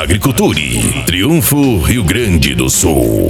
Agriculture, Triunfo, Rio Grande do Sul.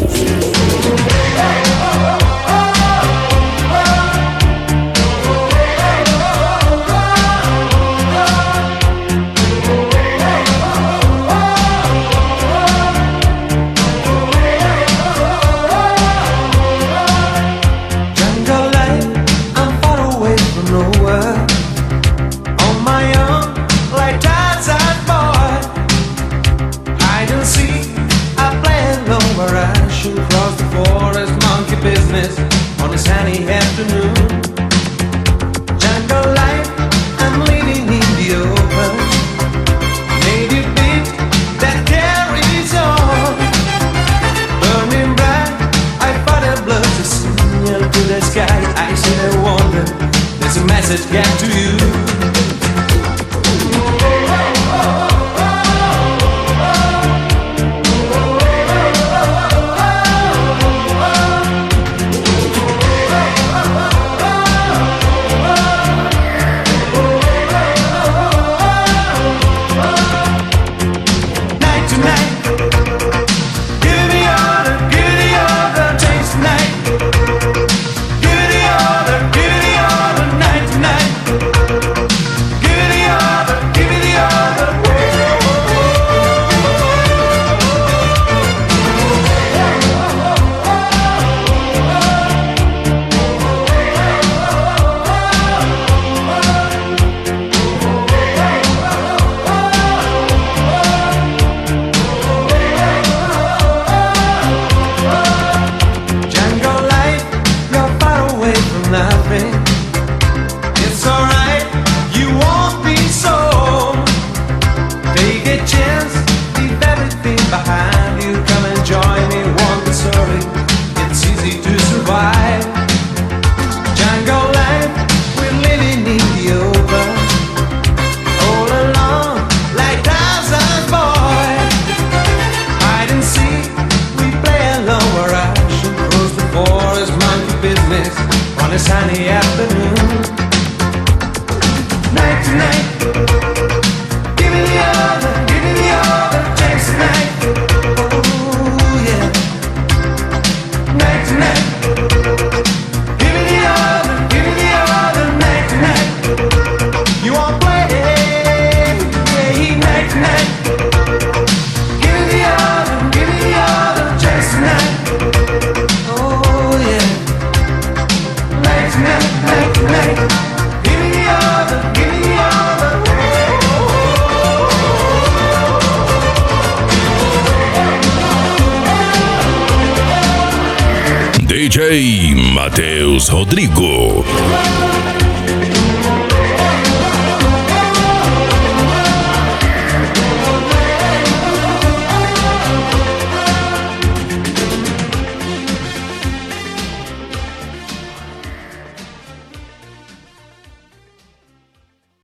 On a sunny afternoon, jungle life, I'm living in the open. Native beat that carries on, burning bright. I fought a blood to signal to the sky. I said I wonder, there's a message get to you. It's alright, you won't be so. Take a chance, leave everything behind you. Come and join me, want the story. It's easy to survive. Jungle life, we're living in the open. All alone, like Tarzan's boy. Hide and seek, we play alone where I should close the forest, monkey business. On a sunny afternoon, night to night, give me the other chance tonight. Oh yeah, night to night, give me the other night to night. You won't play, yeah, night to night. Give me the other chance tonight. Oh yeah. Night, give me the other. DJ Matheus Rodrigo.